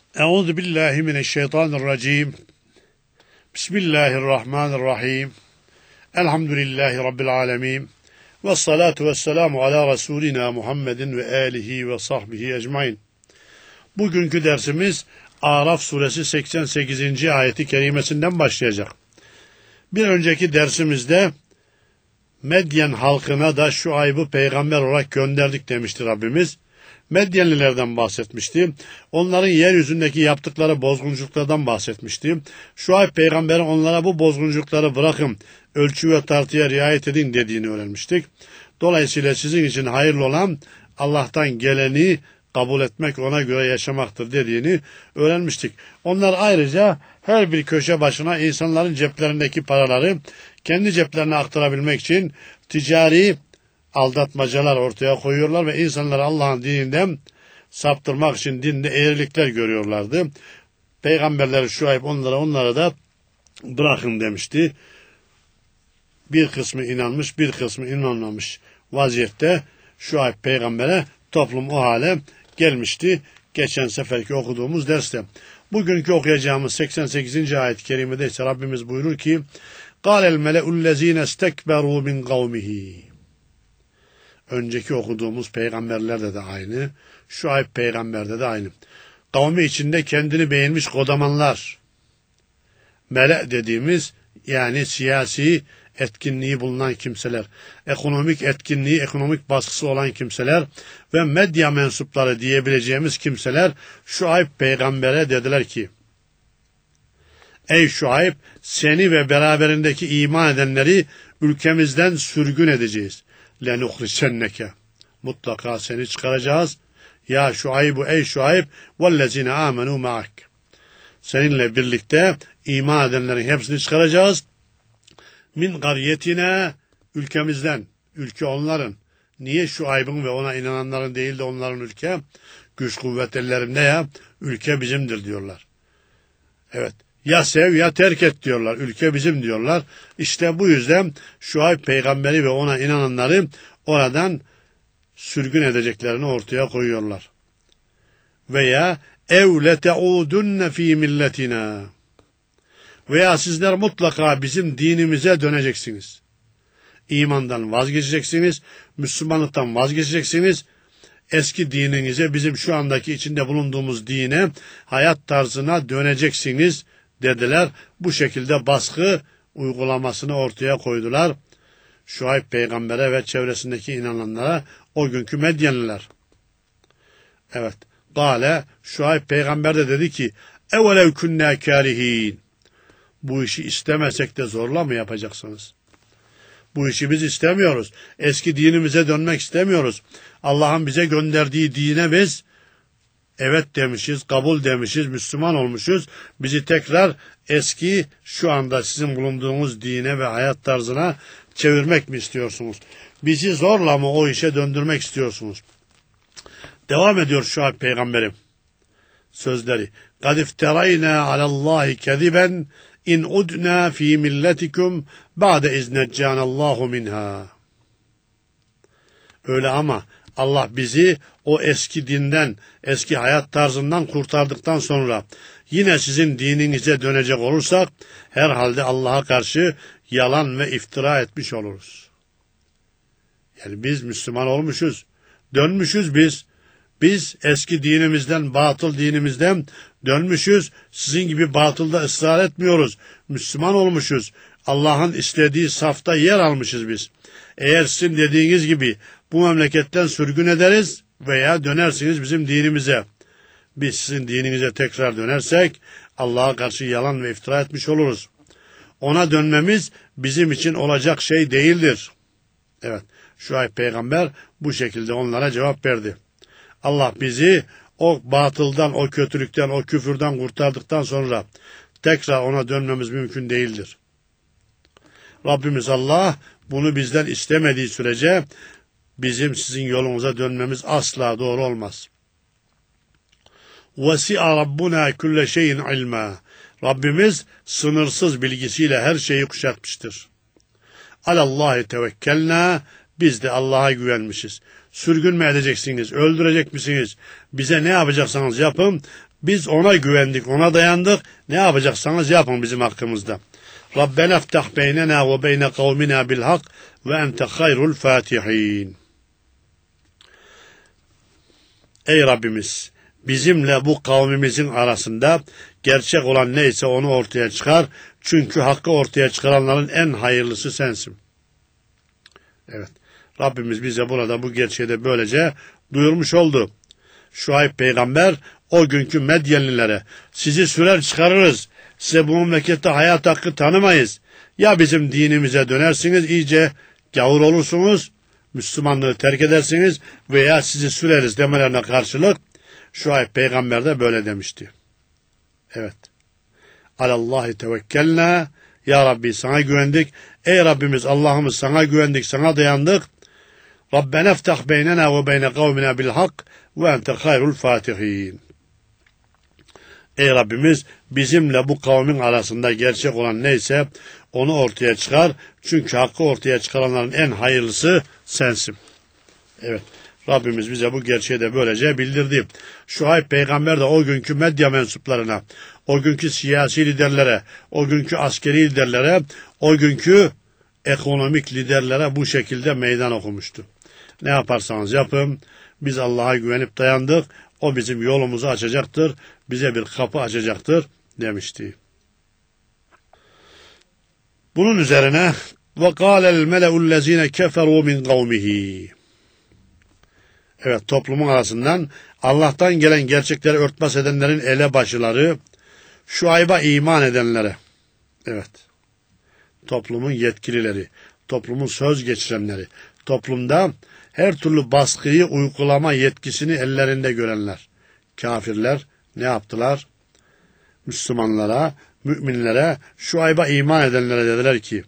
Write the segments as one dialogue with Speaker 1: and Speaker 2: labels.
Speaker 1: Euzu billahi mineşşeytanirracim. Bismillahirrahmanirrahim. Elhamdülillahi rabbil alamin. Ves salatu vesselamu ala Resulina Muhammedin ve alihi ve sahbihi ecmaîn. Bugünkü dersimiz Araf suresi 88. ayeti kerimesinden başlayacak. Bir önceki dersimizde Medyen halkına da Şuayb'ı peygamber olarak gönderdik demişti Rabbimiz. Medyenlilerden bahsetmişti. Onların yeryüzündeki yaptıkları bozgunculuklardan bahsetmişti. Şuayb peygamberin onlara bu bozgunculukları bırakın, ölçü ve tartıya riayet edin dediğini öğrenmiştik. Dolayısıyla sizin için hayırlı olan Allah'tan geleni kabul etmek, ona göre yaşamaktır dediğini öğrenmiştik. Onlar ayrıca her bir köşe başına insanların ceplerindeki paraları kendi ceplerine aktarabilmek için ticari aldatmacalar ortaya koyuyorlar ve insanları Allah'ın dininden saptırmak için dinde eğrilikler görüyorlardı. Peygamberleri Şuayb onlara da bırakın demişti. Bir kısmı inanmış, bir kısmı inanmamış vaziyette Şuayb peygambere toplum o hale gelmişti. Geçen seferki okuduğumuz derste. Bugünkü okuyacağımız 88. ayet-i kerimede ise Rabbimiz buyurur ki: "Kâlel mele'ullezîne istekberû min kavmihi." Önceki okuduğumuz peygamberlerde de aynı, Şuayb peygamberde de aynı. Kavmi içinde kendini beğenmiş kodamanlar, mele dediğimiz yani siyasi etkinliği bulunan kimseler, ekonomik etkinliği, ekonomik baskısı olan kimseler ve medya mensupları diyebileceğimiz kimseler Şuayb peygambere dediler ki: "Ey Şuayb, seni ve beraberindeki iman edenleri ülkemizden sürgün edeceğiz. Lenuhricenneke. Mutlaka seni çıkaracağız. Ya Şuaybu, ey Şuayb, vellezine amenu ma'ak. Seninle birlikte iman edenlerin hepsini çıkaracağız. Min qaryetine, ülkemizden. Ülke onların. Niye Şuayb'ın ve ona inananların değil de onların ülke? Güç kuvvet ellerinde ya. Ülke bizimdir diyorlar. Evet. Ya sev ya terk et diyorlar. Ülke bizim diyorlar. İşte bu yüzden Şuayb peygamberi ve ona inananları oradan sürgün edeceklerini ortaya koyuyorlar. Veya ev leteudunne fi milletina. Veya sizler mutlaka bizim dinimize döneceksiniz. İmandan vazgeçeceksiniz. Müslümanlıktan vazgeçeceksiniz. Eski dininize, bizim şu andaki içinde bulunduğumuz dine, hayat tarzına döneceksiniz dediler. Bu şekilde baskı uygulamasını ortaya koydular Şuayb peygambere ve çevresindeki inananlara, o günkü Medyenliler. Evet. Gale, Şuayb peygamber de dedi ki: "Evelev künnâ kârihin." Bu işi istemesek de zorla mı yapacaksınız? Bu işi biz istemiyoruz. Eski dinimize dönmek istemiyoruz. Allah'ın bize gönderdiği dine biz evet demişiz, kabul demişiz, Müslüman olmuşuz. Bizi tekrar eski, şu anda sizin bulunduğunuz dine ve hayat tarzına çevirmek mi istiyorsunuz? Bizi zorla mı o işe döndürmek istiyorsunuz? Devam ediyor Şuayb peygamberim sözleri. قَدْ اِفْتَرَيْنَا عَلَى اللّٰهِ كَذِبًا اِنْ اُدْنَا ف۪ي مِلَّتِكُمْ بَعْدَ اِذْ نَجَّانَ اللّٰهُ مِنْهَا. Öyle ama Allah bizi o eski dinden, eski hayat tarzından kurtardıktan sonra yine sizin dininize dönecek olursak herhalde Allah'a karşı yalan ve iftira etmiş oluruz. Yani biz Müslüman olmuşuz, dönmüşüz biz. Biz eski dinimizden, batıl dinimizden dönmüşüz. Sizin gibi batılda ısrar etmiyoruz. Müslüman olmuşuz. Allah'ın istediği safta yer almışız biz. Eğer sizin dediğiniz gibi bu memleketten sürgün ederiz veya dönersiniz bizim dinimize. Biz sizin dininize tekrar dönersek Allah'a karşı yalan ve iftira etmiş oluruz. Ona dönmemiz bizim için olacak şey değildir. Evet, Şuayb peygamber bu şekilde onlara cevap verdi. Allah bizi o batıldan, o kötülükten, o küfürden kurtardıktan sonra tekrar ona dönmemiz mümkün değildir. Rabbimiz Allah bunu bizden istemediği sürece bizim sizin yolunuza dönmemiz asla doğru olmaz. وَسِعَ رَبُّنَا كُلَّ شَيْءٍ عِلْمًا. Rabbimiz sınırsız bilgisiyle her şeyi kuşatmıştır. Alallahi tevekkelna. Biz de Allah'a güvenmişiz. Sürgün mü edeceksiniz? Öldürecek misiniz? Bize ne yapacaksanız yapın. Biz ona güvendik, ona dayandık. Ne yapacaksanız yapın bizim hakkımızda. Rabbena iftah beynena ve beyne kavmina bil hak ve ente hayrul fatihin. Ey Rabbimiz, bizimle bu kavmimizin arasında gerçek olan neyse onu ortaya çıkar. Çünkü hakkı ortaya çıkaranların en hayırlısı sensin. Evet, Rabbimiz bize burada bu gerçeği de böylece duyurmuş oldu. Şuayb peygamber o günkü Medyenlilere sizi sürer çıkarırız. Size bu memlekette hayat hakkı tanımayız. Ya bizim dinimize dönersiniz, iyice gavur olursunuz, Müslümanlığı terk edersiniz veya sizi süreriz demelerine karşılık Şuayb peygamber de böyle demişti. Evet. Alallahi tevekkelna. Ya Rabbi sana güvendik. Ey Rabbimiz Allah'ımız sana güvendik, sana dayandık. Rabbena iftah beynena ve beyne kavmina bil hak ve ente hayrul fatihin. Ey Rabbimiz bizimle bu kavmin arasında gerçek olan neyse onu ortaya çıkar. Çünkü hakkı ortaya çıkaranların en hayırlısı sensin. Evet. Rabbimiz bize bu gerçeği de böylece bildirdi. Şuayb peygamber de o günkü medya mensuplarına, o günkü siyasi liderlere, o günkü askeri liderlere, o günkü ekonomik liderlere bu şekilde meydan okumuştu. Ne yaparsanız yapın, biz Allah'a güvenip dayandık, o bizim yolumuzu açacaktır, bize bir kapı açacaktır demişti. Bunun üzerine وَقَالَ الْمَلَأُ الَّذ۪ينَ كَفَرُوا مِنْ قَوْمِهِ. Evet, toplumun arasından Allah'tan gelen gerçekleri örtbas edenlerin elebaşıları, Şuayb'a iman edenlere, evet, toplumun yetkilileri, toplumun söz geçirenleri, toplumda her türlü baskıyı uygulama yetkisini ellerinde görenler, kafirler ne yaptılar? Müslümanlara, müminlere, Şuayb'a iman edenlere dediler ki,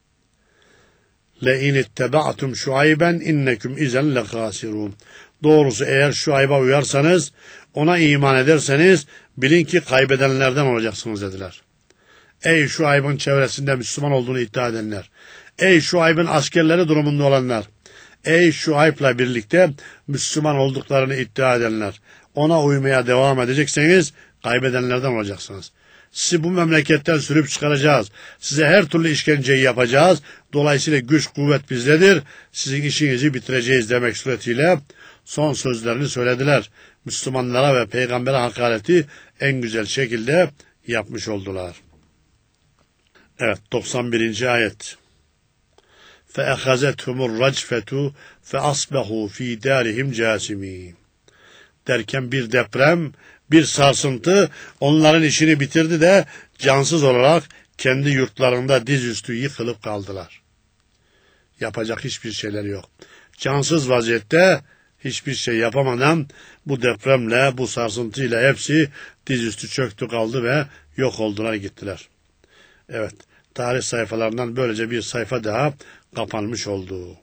Speaker 1: لَاِنِ اتَّبَعْتُمْ شُعَيْبًا اِنَّكُمْ اِذَنْ لَخَاسِرُونَ. Doğrusu eğer Şuayb'a uyarsanız, ona iman ederseniz, bilin ki kaybedenlerden olacaksınız dediler. Ey Şuayb'ın çevresinde Müslüman olduğunu iddia edenler, ey Şuayb'ın askerleri durumunda olanlar, ey Şuayb'la birlikte Müslüman olduklarını iddia edenler, ona uymaya devam edecekseniz, kaybedenlerden olacaksınız. Sizi bu memleketten sürüp çıkaracağız. Size her türlü işkenceyi yapacağız. Dolayısıyla güç kuvvet bizdedir. Sizin işinizi bitireceğiz demek suretiyle son sözlerini söylediler. Müslümanlara ve peygambere hakareti en güzel şekilde yapmış oldular. Evet, 91. ayet. فَاَخَزَتْهُمُ الرَّجْفَةُ فَأَصْبَحُوا ف۪ي دَارِهِمْ جَاسِم۪ينَ. Derken bir deprem, bir sarsıntı onların işini bitirdi de cansız olarak kendi yurtlarında dizüstü yıkılıp kaldılar. Yapacak hiçbir şeyleri yok. Cansız vaziyette hiçbir şey yapamadan bu depremle, bu sarsıntıyla hepsi dizüstü çöktü kaldı ve yok oldular gittiler. Evet, tarih sayfalarından böylece bir sayfa daha kapanmış oldu.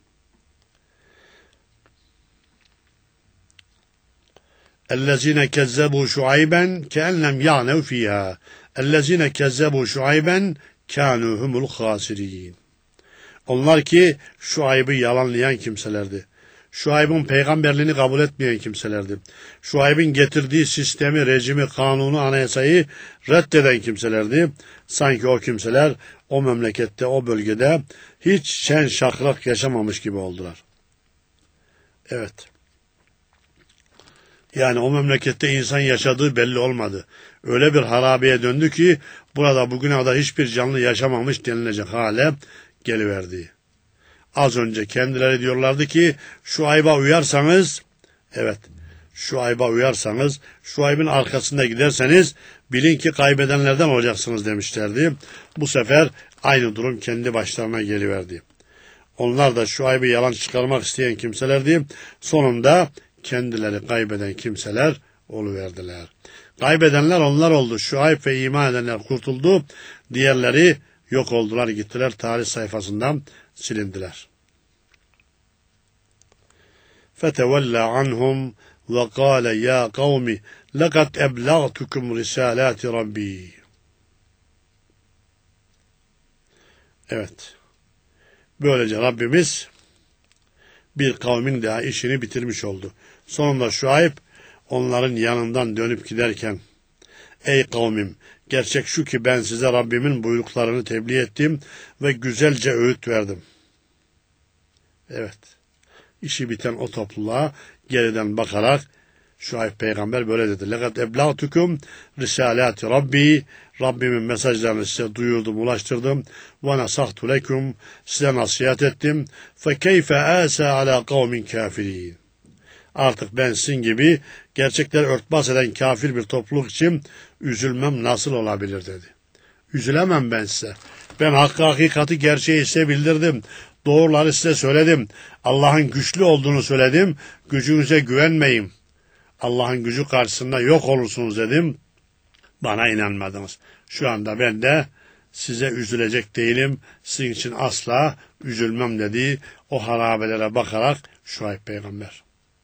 Speaker 1: اَلَّذ۪ينَ كَذَّبُوا شُعَيْبًا كَاَنْ لَمْ يَعْنَوْا ف۪يهَا اَلَّذ۪ينَ كَذَّبُوا شُعَيْبًا كَانُوا هُمُ الْخَاسِر۪ينَ. Onlar ki Şuayb'ı yalanlayan kimselerdi. Şuayb'ın peygamberliğini kabul etmeyen kimselerdi. Şuayb'ın getirdiği sistemi, rejimi, kanunu, anayasayı reddeden kimselerdi. Sanki o kimseler o memlekette, o bölgede hiç şen şakrak yaşamamış gibi oldular. Evet. Yani o memlekette insan yaşadığı belli olmadı. Öyle bir harabeye döndü ki burada bugüne kadar hiçbir canlı yaşamamış denilecek hale geliverdi. Az önce kendileri diyorlardı ki Şuayb'a uyarsanız, evet, Şuayb'a uyarsanız, Şuayb'in arkasında giderseniz bilin ki kaybedenlerden olacaksınız demişlerdi. Bu sefer aynı durum kendi başlarına geliverdi. Onlar da Şuayb'ı yalan çıkarmak isteyen kimselerdi. Sonunda kendileri kaybeden kimseler oluverdiler. Kaybedenler onlar oldu. Şuayb ve iman edenler kurtuldu. Diğerleri yok oldular, gittiler. Tarih sayfasından silindiler. فَتَوَلَّى عَنْهُمْ وَقَالَ يَا قَوْمِ لَقَدْ اَبْلَغْتُكُمْ رِسَالَاتِ رَبِّي. Evet. Böylece Rabbimiz bir kavmin daha işini bitirmiş oldu. Sonunda Şuayb onların yanından dönüp giderken Ey kavmim, gerçek şu ki ben size Rabbimin buyruklarını tebliğ ettim ve güzelce öğüt verdim. Evet, işi biten o topluluğa geriden bakarak Şuayb peygamber böyle dedi. لَقَدْ اَبْلَغْتُكُمْ رِسَالَاتِ Rabbi, Rabbimin mesajlarını size duyurdum, ulaştırdım. وَنَصَحْتُ لَكُمْ, size nasihat ettim. فَكَيْفَ آسَى عَلَى قَوْمٍ كَافِرِينَ. Artık ben sizin gibi gerçekleri örtbas eden kafir bir topluluk için üzülmem nasıl olabilir dedi. Üzülemem ben size. Ben hakkı, hakikati, gerçeği size bildirdim. Doğruları size söyledim. Allah'ın güçlü olduğunu söyledim. Gücünüze güvenmeyin. Allah'ın gücü karşısında yok olursunuz dedim. Bana inanmadınız. Şu anda ben de size üzülecek değilim. Sizin için asla üzülmem dedi. O harabelere bakarak Şuayb peygamber.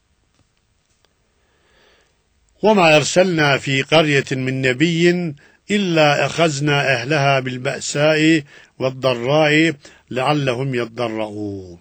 Speaker 1: وَمَا أَرْسَلْنَا ف۪ي قَرْيَةٍ مِنْ نَب۪يٍّ إِلَّا اَخَزْنَا اَهْلَهَا بِالْبَأْسَاءِ وَالضَّرَّاءِ لَعَلَّهُمْ يَضَّرَّعُونَ.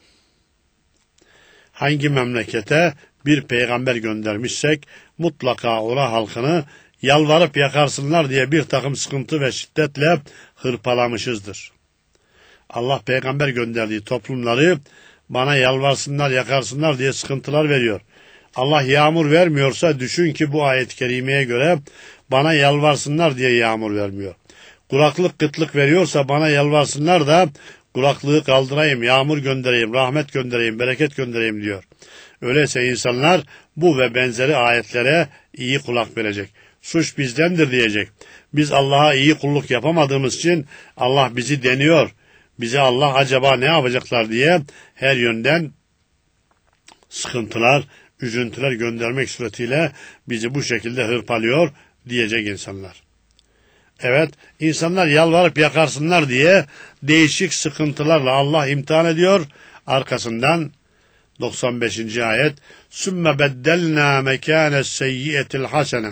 Speaker 1: Hangi memlekete bir peygamber göndermişsek mutlaka ora halkını yalvarıp yakarsınlar diye bir takım sıkıntı ve şiddetle hırpalamışızdır. Allah peygamber gönderdiği toplumları bana yalvarsınlar, yakarsınlar diye sıkıntılar veriyor. Allah yağmur vermiyorsa düşün ki bu ayet-i kerimeye göre bana yalvarsınlar diye yağmur vermiyor. Kuraklık, kıtlık veriyorsa bana yalvarsınlar da kuraklığı kaldırayım, yağmur göndereyim, rahmet göndereyim, bereket göndereyim diyor. Öyleyse insanlar bu ve benzeri ayetlere iyi kulak verecek. Suç bizdendir diyecek. Biz Allah'a iyi kulluk yapamadığımız için Allah bizi deniyor. Bize Allah acaba ne yapacaklar diye her yönden sıkıntılar, üzüntüler göndermek suretiyle bizi bu şekilde hırpalıyor diyecek insanlar. Evet, insanlar yalvarıp yakarsınlar diye değişik sıkıntılarla Allah imtihan ediyor. Arkasından 95. ayet ثُمَّ بَدَّلْنَا مَكَانَ السَّيِّئَةِ الْحَسَنَةِ.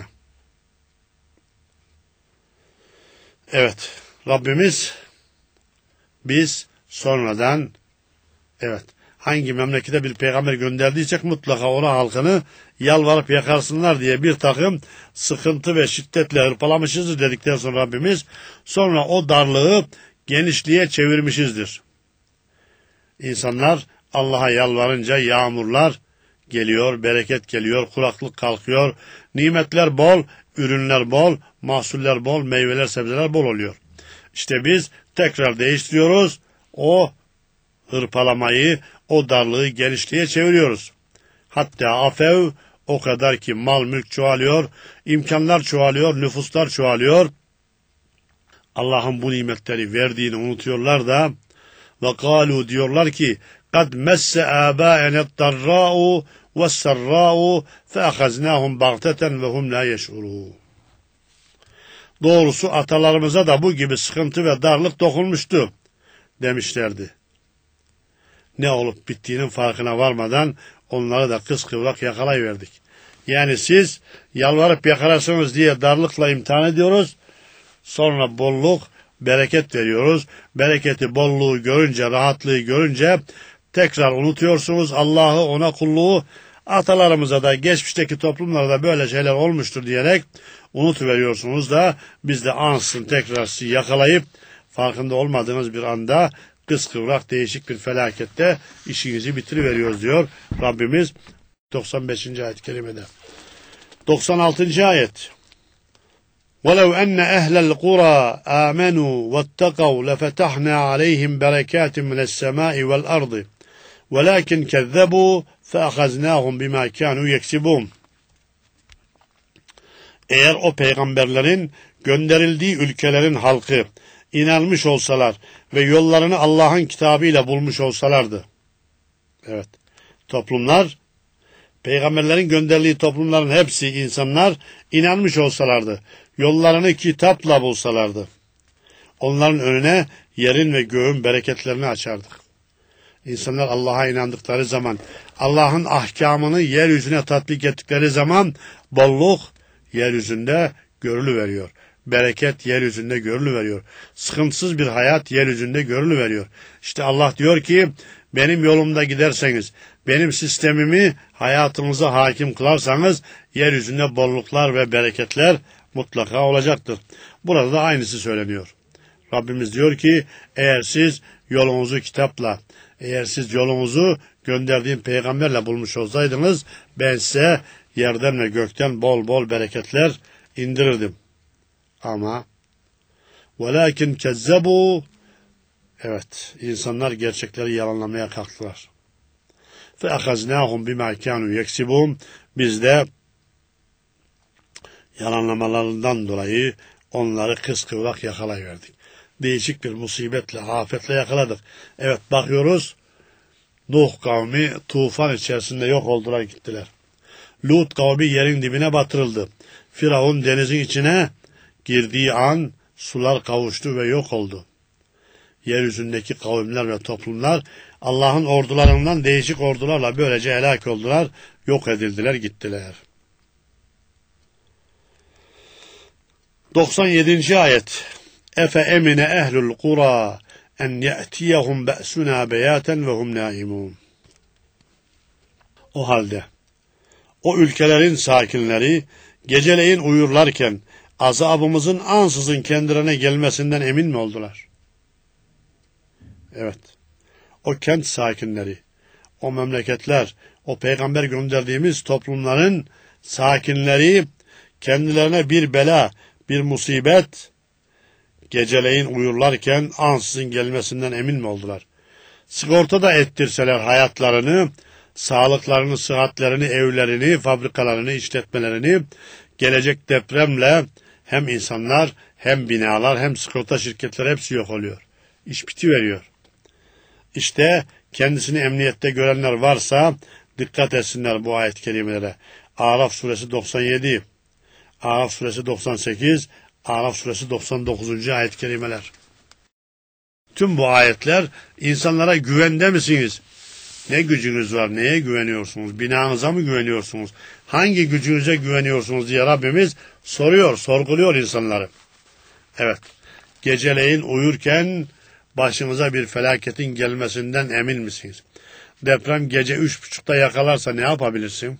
Speaker 1: Evet, Rabbimiz biz sonradan hangi memlekete bir peygamber gönderdiysek mutlaka ona halkını yalvarıp yakarsınlar diye bir takım sıkıntı ve şiddetle hırpalamışızdır dedikten sonra Rabbimiz sonra o darlığı genişliğe çevirmişizdir. İnsanlar Allah'a yalvarınca yağmurlar geliyor, bereket geliyor, kuraklık kalkıyor, nimetler bol, ürünler bol, mahsuller bol, meyveler, sebzeler bol oluyor. İşte biz tekrar değiştiriyoruz, o hırpalamayı, o darlığı genişliğe çeviriyoruz. Hatta afev o kadar ki mal mülk çoğalıyor, imkanlar çoğalıyor, nüfuslar çoğalıyor. Allah'ın bu nimetleri verdiğini unutuyorlar da ve kalu diyorlar ki kad messe âbâenet darrâ'u ve serrâ'u feahaznâhum bagteten ve hum la yeş'urûn. Doğrusu atalarımıza da bu gibi sıkıntı ve darlık dokunmuştu demişlerdi. Ne olup bittiğinin farkına varmadan onları da kıskıvrak yakalayıverdik. Yani siz yalvarıp yakalasınız diye darlıkla imtihan ediyoruz. Sonra bolluk, bereket veriyoruz. Bereketi, bolluğu görünce, rahatlığı görünce tekrar unutuyorsunuz Allah'ı, ona kulluğu. Atalarımıza da geçmişteki toplumlarda böyle şeyler olmuştur diyerek unutuveriyorsunuz da biz de ansızın tekrar sizi yakalayıp farkında olmadığınız bir anda kıskıvrak değişik bir felakette işinizi bitiriveriyoruz diyor Rabbimiz 95. ayet-i kerimede. 96. ayet وَلَوْ أَنَّ أَهْلَ الْقُرَى آمَنُوا وَاتَّقَوْا لَفَتَحْنَا عَلَيْهِمْ بَرَكَاتٍ مِنَ السَّمَاءِ وَالْأَرْضِ وَلَكِنْ كَذَّبُوا فَأَخَذْنَاهُمْ بِمَا كَانُوا يَكْسِبُونَ. Eğer o peygamberlerin gönderildiği ülkelerin halkı inanmış olsalar ve yollarını Allah'ın kitabıyla bulmuş olsalardı. Evet, toplumlar, peygamberlerin gönderildiği toplumların hepsi insanlar inanmış olsalardı. Yollarını kitapla bulsalardı. Onların önüne yerin ve göğün bereketlerini açardık. İnsanlar Allah'a inandıkları zaman, Allah'ın ahkamını yeryüzüne tatbik ettikleri zaman bolluk yeryüzünde görülüveriyor. Bereket yeryüzünde görülüveriyor. Sıkıntısız bir hayat yeryüzünde görülüveriyor. İşte Allah diyor ki benim yolumda giderseniz, benim sistemimi hayatınıza hakim kılarsanız yeryüzünde bolluklar ve bereketler Mutlaka olacaktır. Burada da aynısı söyleniyor. Rabbimiz diyor ki eğer siz yolunuzu kitapla, eğer siz yolunuzu gönderdiğim peygamberle bulmuş olsaydınız ben size yerden ve gökten bol bol bereketler indirirdim. Ama velakin kezzebu, evet, insanlar gerçekleri yalanlamaya kalktılar. Fe ahaznahum bima kanu yeksibun, biz de yalanlamalarından dolayı onları kıskıvrak yakalayıverdik. Değişik bir musibetle, afetle yakaladık. Evet, bakıyoruz, Nuh kavmi tufan içerisinde yok oldular, gittiler. Lut kavmi yerin dibine batırıldı. Firavun denizin içine girdiği an sular kavuştu ve yok oldu. Yeryüzündeki kavimler ve toplumlar Allah'ın ordularından değişik ordularla böylece helak oldular, yok edildiler, gittiler. 97. ayet. Efe emine ehlul kura en ye'tiyehum be'suna beyaten ve hum naimun. O halde o ülkelerin sakinleri geceleyin uyurlarken azabımızın ansızın kendilerine gelmesinden emin mi oldular? Evet. O kent sakinleri, o memleketler, o peygamber gönderdiğimiz toplumların sakinleri kendilerine bir bela, bir musibet geceleyin uyurlarken ansızın gelmesinden emin mi oldular? Sigorta da ettirseler hayatlarını, sağlıklarını, sıhhatlerini, evlerini, fabrikalarını, işletmelerini gelecek depremle hem insanlar hem binalar hem sigorta şirketleri hepsi yok oluyor. İş bitiveriyor. İşte kendisini emniyette görenler varsa dikkat etsinler bu ayet-i kerimelere. Araf suresi 97, Araf suresi 98, Araf suresi 99. ayet-i kerimeler. Tüm bu ayetler insanlara güvende misiniz? Ne gücünüz var? Neye güveniyorsunuz? Binanıza mı güveniyorsunuz? Hangi gücünüze güveniyorsunuz diye Rabbimiz soruyor, sorguluyor insanları. Evet, geceleyin uyurken başınıza bir felaketin gelmesinden emin misiniz? Deprem gece 3.30'da yakalarsa ne yapabilirsin?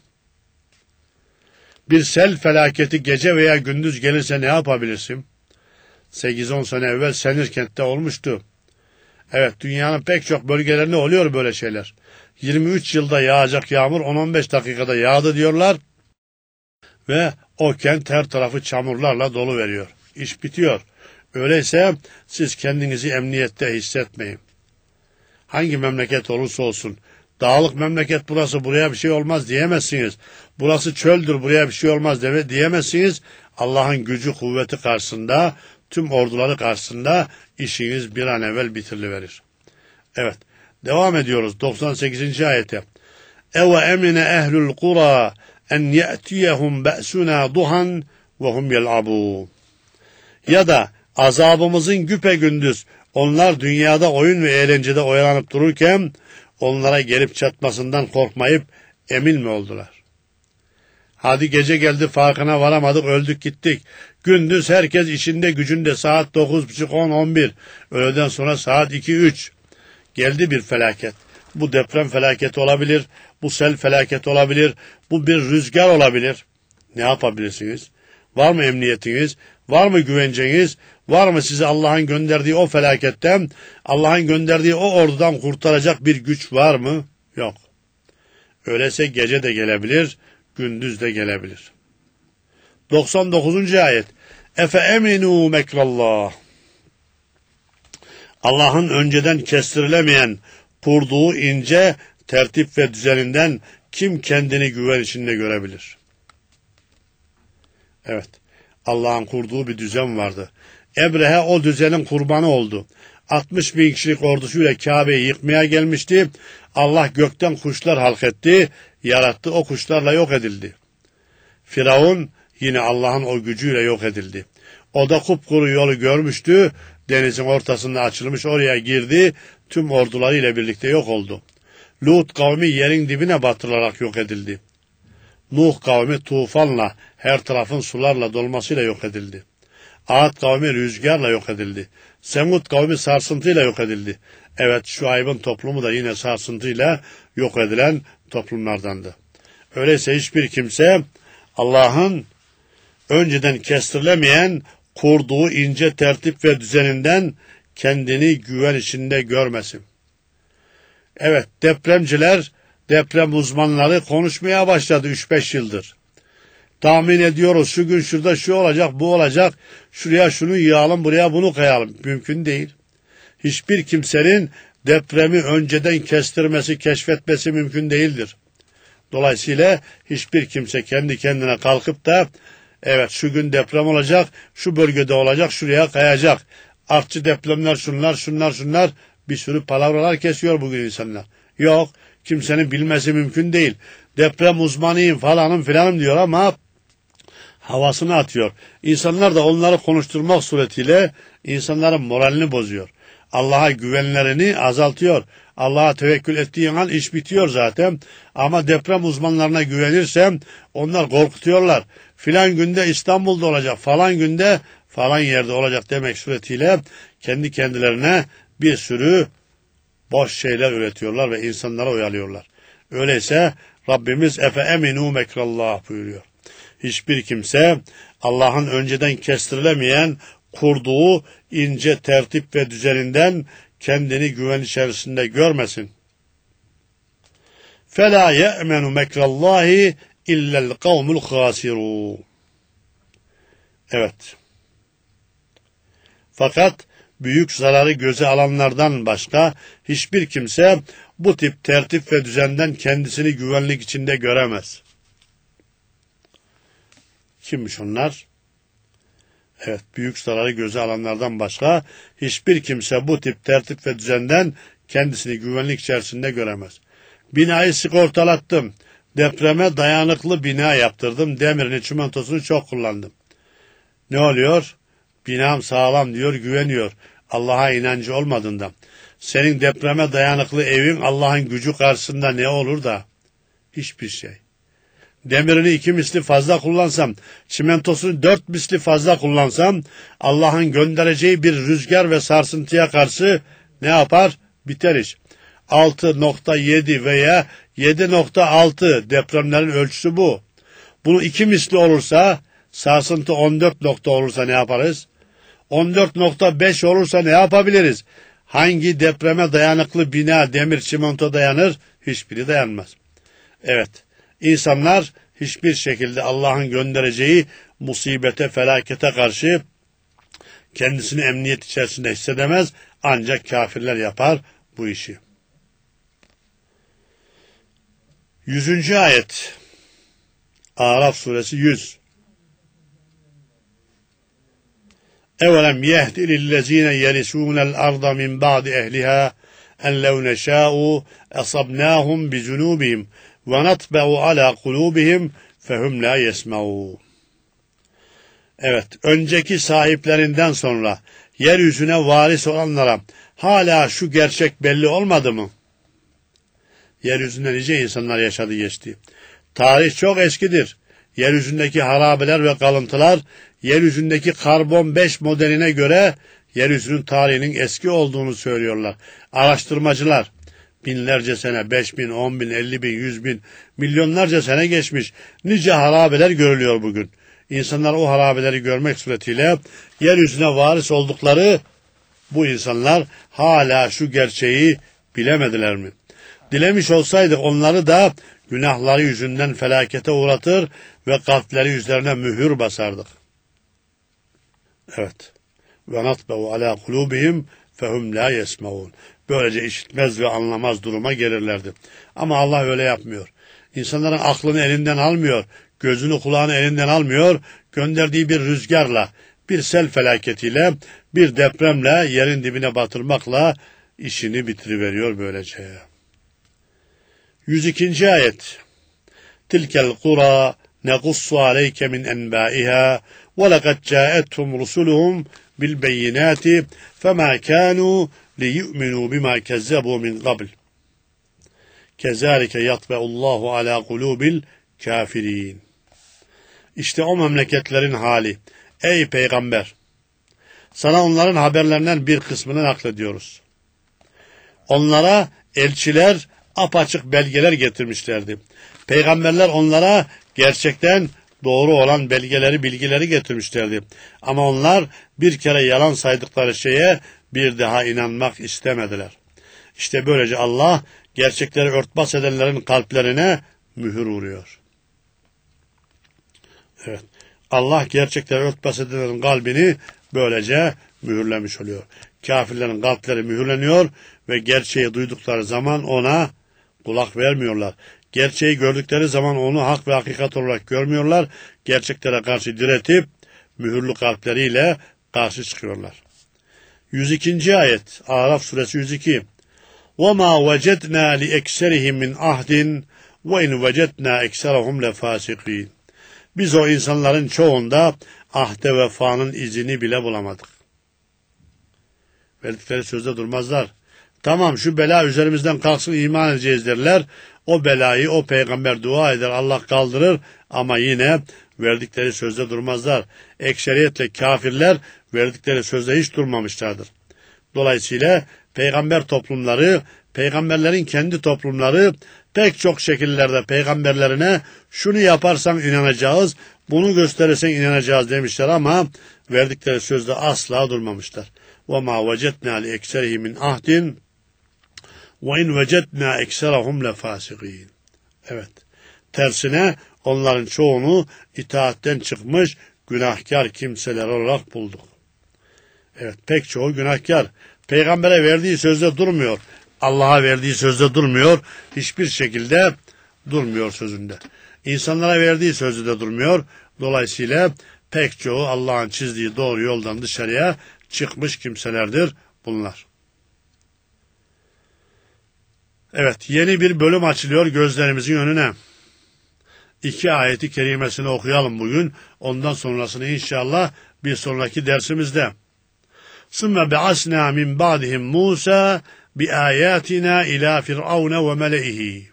Speaker 1: Bir sel felaketi gece veya gündüz gelirse ne yapabilirsin? 8-10 sene evvel Senirkent'te olmuştu. Evet, dünyanın pek çok bölgelerinde oluyor böyle şeyler. 23 yılda yağacak yağmur 10-15 dakikada yağdı diyorlar ve o kent her tarafı çamurlarla dolu veriyor. İş bitiyor. Öyleyse siz kendinizi emniyette hissetmeyin. Hangi memleket olursa olsun, dağlık memleket burası, buraya bir şey olmaz diyemezsiniz. Burası çöldür, buraya bir şey olmaz diyemezsiniz. Allah'ın gücü, kuvveti karşısında, tüm orduları karşısında işiniz bir an evvel bitiriverir. Evet, devam ediyoruz 98. ayete. Eve emine ehlul kura en ye'tiyehum be'suna duhan ve hum yel'abun. Ya da azabımızın güpegündüz onlar dünyada oyun ve eğlencede oyalanıp dururken onlara gelip çatmasından korkmayıp emin mi oldular? Hadi gece geldi, farkına varamadık, öldük gittik. Gündüz herkes işinde gücünde, saat 9.30, 10, 11. Öğleden sonra saat 2, 3. Geldi bir felaket. Bu deprem felaketi olabilir, bu sel felaketi olabilir, bu bir rüzgar olabilir. Ne yapabilirsiniz? Var mı emniyetiniz? Var mı güvenceniz? Var mı size Allah'ın gönderdiği o felaketten, Allah'ın gönderdiği o ordudan kurtaracak bir güç var mı? Yok. Öyleyse gece de gelebilir, gündüz de gelebilir. 99. ayet. Efe eminu mekrallah. Allah'ın önceden kestirilemeyen, kurduğu ince tertip ve düzeninden kim kendini güven içinde görebilir? Evet, Allah'ın kurduğu bir düzen vardı. Ebrehe o düzenin kurbanı oldu. 60 bin kişilik ordusuyla Kabe'yi yıkmaya gelmişti. Allah gökten kuşlar halketti, yarattı, o kuşlarla yok edildi. Firavun yine Allah'ın o gücüyle yok edildi. O da kupkuru yolu görmüştü, denizin ortasında açılmış, oraya girdi, tüm ordularıyla birlikte yok oldu. Lut kavmi yerin dibine batırılarak yok edildi. Nuh kavmi tufanla, her tarafın sularla dolmasıyla yok edildi. Ad kavmi rüzgarla yok edildi. Semud kavmi sarsıntıyla yok edildi. Evet, Şuayb'ın toplumu da yine sarsıntıyla yok edilen toplumlardandı. Öyleyse hiçbir kimse Allah'ın önceden kestirilemeyen kurduğu ince tertip ve düzeninden kendini güven içinde görmesin. Evet, depremciler, deprem uzmanları konuşmaya başladı 3-5 yıldır. Tahmin ediyoruz, şu gün şurada şu olacak, bu olacak, şuraya şunu yığalım, buraya bunu koyalım. Mümkün değil. Hiçbir kimsenin depremi önceden kestirmesi, keşfetmesi mümkün değildir. Dolayısıyla hiçbir kimse kendi kendine kalkıp da evet şu gün deprem olacak, şu bölgede olacak, şuraya kayacak. Artçı depremler şunlar bir sürü palavralar kesiyor bugün insanlar. Yok, kimsenin bilmesi mümkün değil. Deprem uzmanıyım falanım filanım diyor ama havasını atıyor. İnsanlar da onları konuşturmak suretiyle insanların moralini bozuyor. Allah'a güvenlerini azaltıyor. Allah'a tevekkül ettiğin an iş bitiyor zaten. Ama deprem uzmanlarına güvenirsem onlar korkutuyorlar. Filan günde İstanbul'da olacak, falan günde falan yerde olacak demek suretiyle kendi kendilerine bir sürü boş şeyler üretiyorlar ve insanlara oyalıyorlar. Öyleyse Rabbimiz efe eminu mekrallah buyuruyor. Hiçbir kimse Allah'ın önceden kestirilemeyen kurduğu ince tertip ve düzeninden kendini güven içerisinde görmesin. فَلَا يَأْمَنُ مَكْرَ اللّٰهِ اِلَّا الْقَوْمُ الْخَاسِرُونَ. Evet. Fakat büyük zararı göze alanlardan başka hiçbir kimse bu tip tertip ve düzenden kendisini güvenlik içinde göremez. Kimmiş onlar? Evet, büyük zararı göze alanlardan başka hiçbir kimse bu tip tertip ve düzenden kendisini güvenlik içerisinde göremez. Binayı sigortalattım, depreme dayanıklı bina yaptırdım, demirini, çimentosunu çok kullandım. Ne oluyor? Binam sağlam diyor, güveniyor. Allah'a inancı olmadığında. Senin depreme dayanıklı evin Allah'ın gücü karşısında ne olur da? Hiçbir şey. Demirini 2 misli fazla kullansam, çimentosunu 4 misli fazla kullansam, Allah'ın göndereceği bir rüzgar ve sarsıntıya karşı ne yapar? Biter iş. 6.7 veya 7.6 depremlerin ölçüsü bu. Bunu 2 misli olursa, sarsıntı 14 nokta olursa ne yaparız? 14.5 olursa ne yapabiliriz? Hangi depreme dayanıklı bina, demir, çimento dayanır? Hiçbiri dayanmaz. Evet, insanlar hiçbir şekilde Allah'ın göndereceği musibete, felakete karşı kendisini emniyet içerisinde hissedemez. Ancak kafirler yapar bu işi. 100. ayet. Araf suresi 100. اَوَلَمْ يَهْدِ لِلَّذ۪ينَ يَرِسُونَ الْأَرْضَ مِنْ بَعْدِ اَهْلِهَا اَنْ لَوْ نَشَاءُ اَصَبْنَاهُمْ بِذُنُوبِهِمْ وَنَطْبَعُ عَلَى قُلُوبِهِمْ فَهُمْ لَا يَسْمَعُونَ. Evet, önceki sahiplerinden sonra yeryüzüne varis olanlara hala şu gerçek belli olmadı mı? Yeryüzünde nice insanlar yaşadı geçti. Tarih çok eskidir. Yeryüzündeki harabeler ve kalıntılar, yeryüzündeki karbon 5 modeline göre yeryüzünün tarihinin eski olduğunu söylüyorlar. Araştırmacılar, binlerce sene, 5.000, 10.000, 50.000, 100.000, milyonlarca sene geçmiş. Nice harabeler görülüyor bugün. İnsanlar o harabeleri görmek suretiyle yeryüzüne varis oldukları bu insanlar hala şu gerçeği bilemediler mi? Dilemiş olsaydı onları da günahları yüzünden felakete uğratır ve kalpleri üzerine mühür basardık. Evet. Ve natbe'u ala kulubihim fehum la yesmaun. Böylece işitmez ve anlamaz duruma gelirlerdi. Ama Allah öyle yapmıyor. İnsanların aklını elinden almıyor, gözünü kulağını elinden almıyor, gönderdiği bir rüzgarla, bir sel felaketiyle, bir depremle, yerin dibine batırmakla işini bitiriveriyor böylece. 102. ayet. Tilkel kura nequssu aleyke min enbâiha ve lekad câethum rusuluhum bil beyinâti femâ kânû liyu'minû bimâ kezzebû min qabl. Kezâlike yatbe'ullahu alâ kulûbil kâfirîn. İşte o memleketlerin hali. Ey peygamber! Sana onların haberlerinden bir kısmını naklediyoruz. Onlara elçiler apaçık belgeler getirmişlerdi. Peygamberler onlara gerçekten doğru olan bilgileri getirmişlerdi. Ama onlar bir kere yalan saydıkları şeye bir daha inanmak istemediler. İşte böylece Allah gerçekleri örtbas edenlerin kalplerine mühür vuruyor. Evet. Allah gerçekleri örtbas edenlerin kalbini böylece mühürlemiş oluyor. Kafirlerin kalpleri mühürleniyor ve gerçeği duydukları zaman ona kulak vermiyorlar. Gerçeği gördükleri zaman onu hak ve hakikat olarak görmüyorlar. Gerçeklere karşı diretip mühürlü kalpleriyle karşı çıkıyorlar. 102. ayet Araf suresi 102. وَمَا وَجَدْنَا لِاَكْسَرِهِمْ مِنْ عَهْدٍ وَاِنْ وَجَدْنَا اَكْسَرَهُمْ لَفَاسِقِينَ. Biz o insanların çoğunda ahde vefanın izini bile bulamadık. Verdikleri sözde durmazlar. Tamam şu bela üzerimizden kalksın iman edeceğiz derler. O belayı o peygamber dua eder Allah kaldırır ama yine verdikleri sözde durmazlar. Ekseriyetle kafirler verdikleri sözde hiç durmamışlardır. Dolayısıyla peygamber toplumları, peygamberlerin kendi toplumları pek çok şekillerde peygamberlerine şunu yaparsan inanacağız, bunu gösterirsen inanacağız demişler ama verdikleri sözde asla durmamışlar. وَمَا وَجَدْنَا لِاَكْسَرِهِ مِنْ عَهْدٍ وَاِنْ وَجَدْنَا اَكْسَرَهُمْ لَفَاسِقِينَ. Evet. Tersine onların çoğunu itaatten çıkmış günahkar kimseler olarak bulduk. Evet, pek çoğu günahkar. Peygambere verdiği sözde durmuyor. Allah'a verdiği sözde durmuyor. Hiçbir şekilde durmuyor sözünde. İnsanlara verdiği sözde de durmuyor. Dolayısıyla pek çoğu Allah'ın çizdiği doğru yoldan dışarıya çıkmış kimselerdir bunlar. Evet, yeni bir bölüm açılıyor gözlerimizin önüne. 2 ayeti kerimesini okuyalım bugün. Ondan sonrasını inşallah bir sonraki dersimizde. ثُمَّ بَعَثْنَا مِنْ بَعْدِهِمْ مُوسَى بِآيَاتِنَا إِلَى فِرْعَوْنَ وَمَلَئِهِ.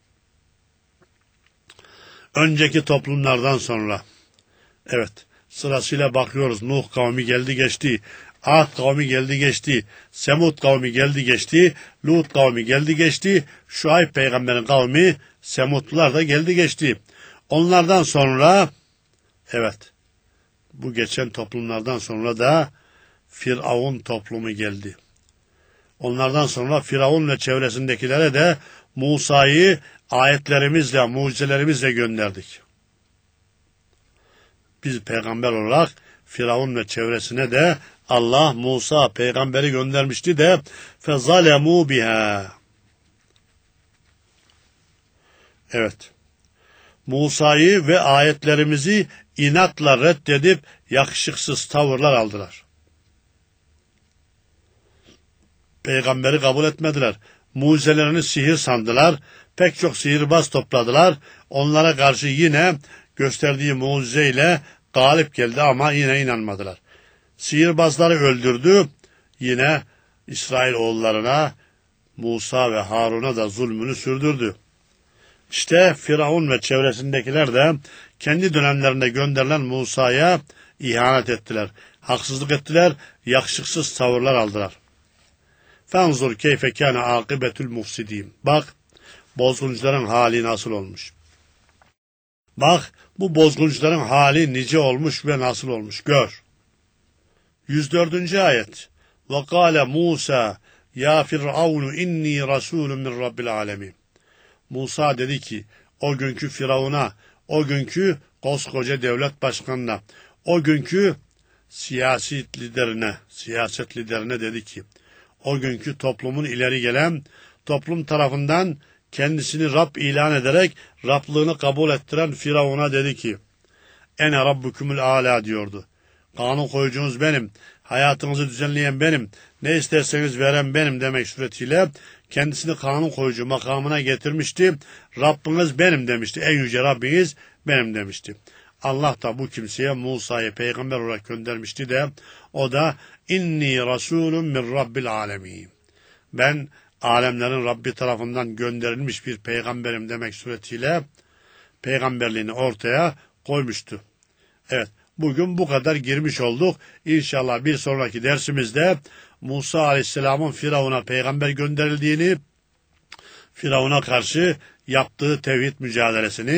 Speaker 1: Önceki toplumlardan sonra. Evet, sırasıyla bakıyoruz. Nuh kavmi geldi geçti. Ad kavmi geldi geçti. Semud kavmi geldi geçti. Lut kavmi geldi geçti. Şuayb peygamberin kavmi Semudlular da geldi geçti. Onlardan sonra evet bu geçen toplumlardan sonra da Firavun toplumu geldi. Onlardan sonra Firavun ve çevresindekilere de Musa'yı ayetlerimizle, mucizelerimizle gönderdik. Biz peygamber olarak Firavun ve çevresine de Allah Musa peygamberi göndermişti de فَظَلَمُوا بِهَا. Evet. Musa'yı ve ayetlerimizi inatla reddedip yakışıksız tavırlar aldılar. Peygamberi kabul etmediler. Mucizelerini sihir sandılar. Pek çok sihirbaz topladılar. Onlara karşı yine gösterdiği mucizeyle galip geldi ama yine inanmadılar. Sihirbazları öldürdü. Yine İsrail oğullarına Musa ve Harun'a da zulmünü sürdürdü. İşte Firavun ve çevresindekiler de kendi dönemlerinde gönderilen Musa'ya ihanet ettiler. Haksızlık ettiler. Yakışıksız tavırlar aldılar. Fenzur keyfe kâne âkıbetül mufsidîn. Bak, bozguncuların hali nasıl olmuş. Bak, bu bozguncuların hali nice olmuş ve nasıl olmuş. Gör. 104. ayet. Ve kâle Musa ya Firavunu inni rasûlun min rabbil âlemin. Musa dedi ki o günkü Firavun'a, o günkü koskoca devlet başkanına, o günkü siyaset liderine dedi ki, o günkü toplumun ileri gelen, toplum tarafından kendisini Rab ilan ederek Rablığını kabul ettiren Firavun'a dedi ki, ene rabbukumul âlâ diyordu. Kanun koyucunuz benim, hayatınızı düzenleyen benim, ne isterseniz veren benim demek suretiyle kendisini kanun koyucu makamına getirmişti. Rabbiniz benim demişti, en yüce Rabbiniz benim demişti. Allah da bu kimseye Musa'yı peygamber olarak göndermişti de o da inni rasulun min rabbil alemin. Ben alemlerin Rabbi tarafından gönderilmiş bir peygamberim demek suretiyle peygamberliğini ortaya koymuştu. Evet, bugün bu kadar girmiş olduk. İnşallah bir sonraki dersimizde Musa Aleyhisselam'ın Firavun'a peygamber gönderildiğini, Firavun'a karşı yaptığı tevhid mücadelesini,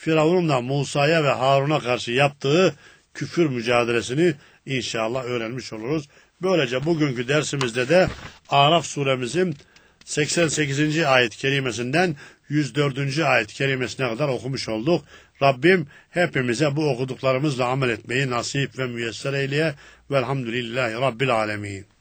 Speaker 1: Firavun'un da Musa'ya ve Harun'a karşı yaptığı küfür mücadelesini inşallah öğrenmiş oluruz. Böylece bugünkü dersimizde de Araf suremizin 88. ayet kerimesinden 104. ayet kerimesine kadar okumuş olduk. Rabbim hepimize bu okuduklarımızla amel etmeyi nasip ve müyesser eyleye. Velhamdülillahi Rabbil alemin.